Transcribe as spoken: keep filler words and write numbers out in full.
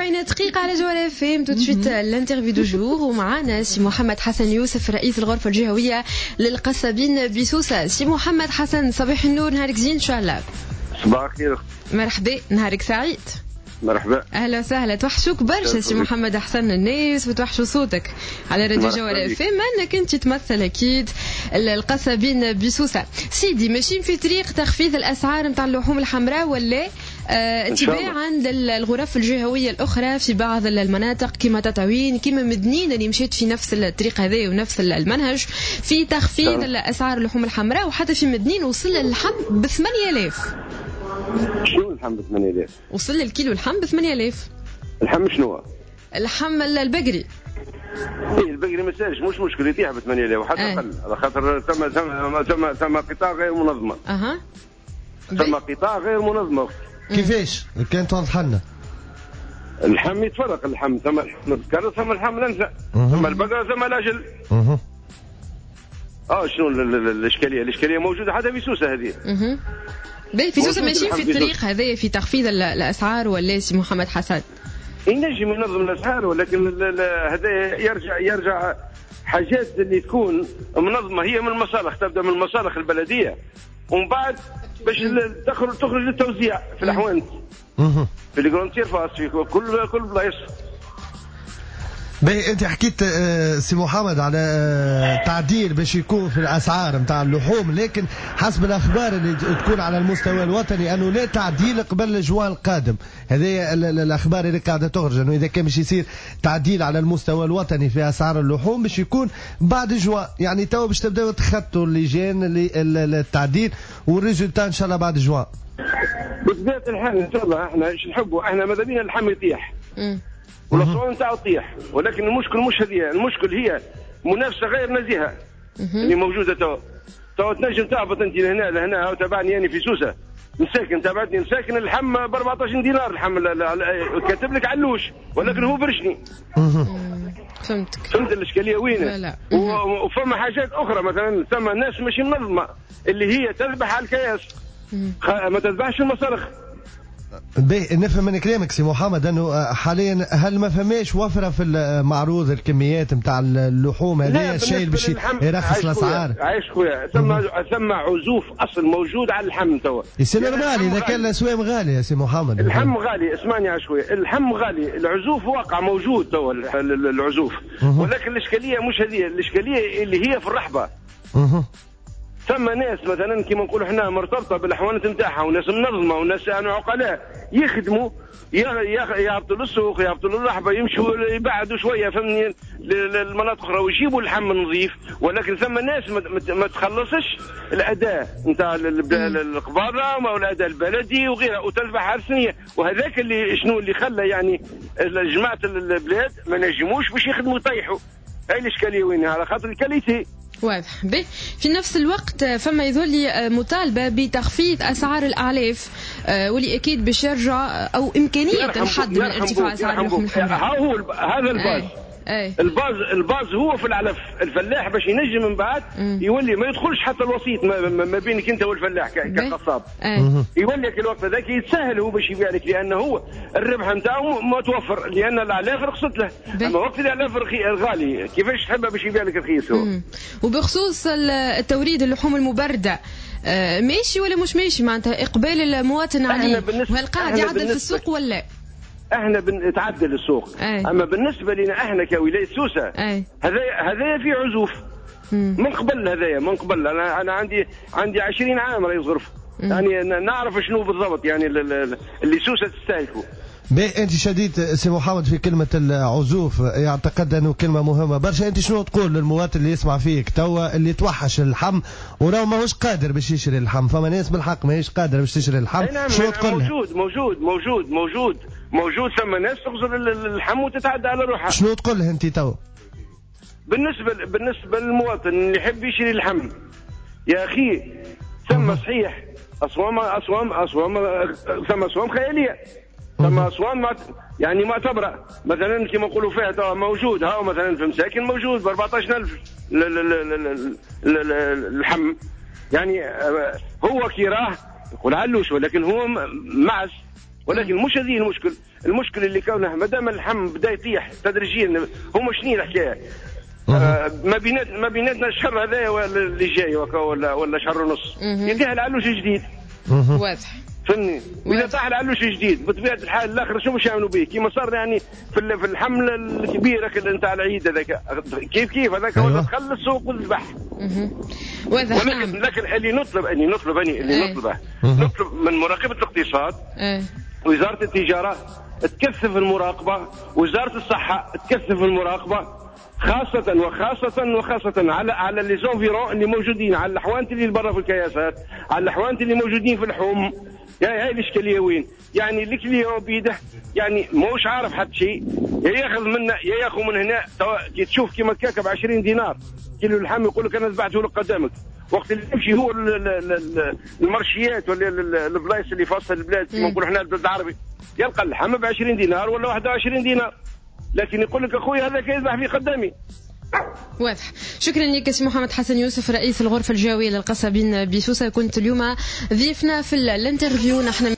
وأربعين دقيقة على جوال اف ام. تو سويت الانترفيو دو جور ومعنا سي محمد حسن يوسف رئيس الغرفة الجهوية للقصابين بسوسة. سي محمد حسن صباح النور، نهارك زين إن شاء الله. صباح الخير. مرحبا، نهارك سعيد. مرحبا، اهلا وسهلا. توحشوك برشا سي محمد حسن الناس وتوحشوا صوتك على راديو جوال اف ام، انك انت تمثل اكيد القصابين بسوسه. سيدي ماشيين في طريق تخفيض الاسعار نتاع اللحوم الحمراء ولا آه تباعا للغرف الجهويه الاخرى في بعض المناطق كما تطاوين كما مدنين اللي مشيت في نفس الطريق هذا ونفس المنهج في تخفيض الاسعار اللحوم الحمراء، وحتى في مدنين وصل اللحم ب ثمانية آلاف. شنو اللحم ب ثمانية آلاف؟ وصل الكيلو اللحم ب ثمانية آلاف. اللحم شنو؟ اللحم البقري. ايه البقري ما سالش، مش مشكل يطيح ب ثمانية آلاف وحتى اقل، على خاطر ثم ثم ثم ثم قطاع غير منظمه. اها ثم قطاع غير منظمه. كيفاش؟ كان توضح لنا. اللحم يتفرق، اللحم ثم نذكر ثم اللحم الانثى، ثم البقره ثم الاجل. اها اه شنو الاشكاليه؟ الاشكاليه موجوده حتى في سوسه هذه. اها باهي في سوسه ماشيين في الطريق هذايا في تخفيض الاسعار ولا سي محمد حسن؟ ينجم ينظم الاسعار، ولكن هذا يرجع يرجع حاجات اللي تكون منظمه هي من المصالح، تبدا من المصالح البلديه ومن بعد باش تخرج تخرج للتوزيع في الاحوانت في الجراند سيرفاس في كل كل بلايص. باهي انت حكيت سي محمد على تعديل باش يكون في الاسعار نتاع اللحوم، لكن حسب الاخبار اللي تكون على المستوى الوطني انه لا تعديل قبل الجوان القادم. هذه الاخبار اللي قاعده تخرج انه اذا كان باش يصير تعديل على المستوى الوطني في اسعار اللحوم باش يكون بعد جوان، يعني تو باش تبداو تخطوا اللجان للتعديل والريزولتا ان شاء الله بعد جوان. بطبيعه الحال ان شاء الله احنا ايش نحبوا، احنا ماذا بينا اللحم يطيح والاسعار نتاعو تطيح، ولكن المشكل مش هذه، المشكل هي منافسه غير نزيهه اللي موجوده تو. تو تنجم تهبط انت لهنا لهنا، او تابعني يعني في سوسه مساكن، تابعتني مساكن اللحم ب أربعة عشر دينار اللحم كاتب لك علوش ولكن هو برشني. فهمتك. فهمت الاشكاليه وين؟ لا لا. وفما حاجات اخرى، مثلا ثم ناس ماشي منظمه اللي هي تذبح على الكياس ما تذبحش المصارخ. باهي نفهم من كلامك سي محمد انه حاليا هل ما فماش وفره في المعروض الكميات نتاع اللحوم هذه الشيء اللي باش يرخص الاسعار؟ عايش خويا، ثم ثم عزوف اصل موجود على اللحم توا. يصير غالي اذا كان الاسواق غاليه يا سي محمد. اللحم غالي، اسمعني عايش خويا، اللحم غالي، العزوف واقع موجود توا العزوف، ولكن الاشكاليه مش هذه، الاشكاليه اللي هي في الرحبه. ثم ناس مثلا كما نقولوا احنا مرتبطه بالاحوانت نتاعها، وناس منظمه وناس يعني عقلاء يخدموا يهبطوا للسوق يهبطوا للرحبه يمشوا يبعدوا شويه فهمني للمناطق اخرى ويجيبوا اللحم نظيف، ولكن ثم ناس ما تخلصش الاداء نتاع القباره او الاداء البلدي وغيرها وتذبح عرسنيه، وهذاك اللي شنو اللي خلى يعني جماعه البلاد ما نجموش باش يخدموا يطيحوا. هاي الاشكاليه وين؟ على خاطر الكاليتي. واضح. به في نفس الوقت فما يظل لي مطالبه بتخفيض اسعار الاعلاف، واللي اكيد باش يرجع او امكانيه الحد من ارتفاع اسعار اللحوم الحمراء. ها هو هذا الباز. أي. الباز الباز هو في العلف، الفلاح باش ينجم من بعد يولي ما يدخلش حتى الوسيط ما, ما بينك انت والفلاح كقصاب، يولي الوقت هذاك يتسهل هو باش يبيع لك، لانه هو الربح نتاعو متوفر لان الاعلاف رخصت له. بي. اما وقت الاعلاف غالي كيفاش تحبها باش يبيع لك رخيص هو. وبخصوص التوريد اللحوم المبرده ماشي ولا مش ماشي معناتها اقبال المواطن عليه، وهل قاعد يعدل في السوق ولا؟ احنا بنتعدل السوق. أي. اما بالنسبه لنا احنا كولايه سوسه هذا هذا في عزوف مم. من قبل، هذايا من قبل. انا انا عندي عندي عشرين عام رئيس غرفه، يعني نعرف شنو بالضبط يعني اللي سوسه تستهلكوا. باهي انت شديد سي محمد في كلمه العزوف، يعتقد انه كلمه مهمه برشا. انت شنو تقول للمواطن اللي يسمع فيك توا اللي توحش اللحم وراه ماهوش قادر باش يشري اللحم؟ فما ناس بالحق ماهيش قادره باش تشري اللحم، نعم شنو تقول له؟ موجود موجود موجود موجود موجود ثم ناس تغزر اللحم وتتعدى على روحها. شنو تقول له انت توا؟ بالنسبه بالنسبه للمواطن اللي يحب يشري اللحم يا اخي ثم صحيح اسوام اسوام اسوام ثم اسوام خياليه، ثم اسوان يعني معتبره، مثلا كما نقولوا فيها توا موجود ها مثلا في مساكن موجود ب أربعة عشر ألف اللحم، يعني هو كي راه يقول علوش ولكن هو معز ولكن مش هذه المشكل. المشكل اللي كونه ما دام اللحم بدا يطيح تدريجيا، هما شنو الحكايه؟ آه ما بينات ما بيناتنا الشهر هذا اللي جاي ولا ولا شهر ونص يطيح العلوش جديد. واضح فهمني؟ واذا طاح العلوش جديد بطبيعه الحال الاخر شو باش يعملوا به؟ كيما صار يعني في في الحمله الكبيره نتاع العيد هذاك، كيف كيف هذاك هو دخل السوق وذبح. واضح. ولكن لكن اللي نطلب اني نطلب اني اللي أي. نطلبه نطلب من مراقبه الاقتصاد، أي. وزاره التجاره تكثف المراقبه، وزاره الصحه تكثف المراقبه، خاصة وخاصة وخاصة على على لي زونفيرون اللي موجودين، على الحوانت اللي برا في الكياسات، على الحوانت اللي موجودين في اللحوم. يعني هاي الاشكاليه وين؟ يعني الكليون بيده يعني موش عارف حتى شيء، يا ياخذ منا يا ياخذ من هنا. كي تشوف كيما كاكا ب عشرين دينار كيلو اللحم يقول لك انا ذبحته لك قدامك، وقت اللي يمشي هو المرشيات ولا البلايص اللي في وسط البلاد كيما نقولوا احنا البلاد العربي يلقى اللحم ب عشرين دينار ولا واحد وعشرين دينار، لكن يقول لك اخوي هذا كيذبح في قدامي. واضح. شكرا لك سي محمد حسن يوسف، رئيس الغرفه الجويه للقصابين بسوسه، كنت اليوم ضيفنا في الانترفيو. نحن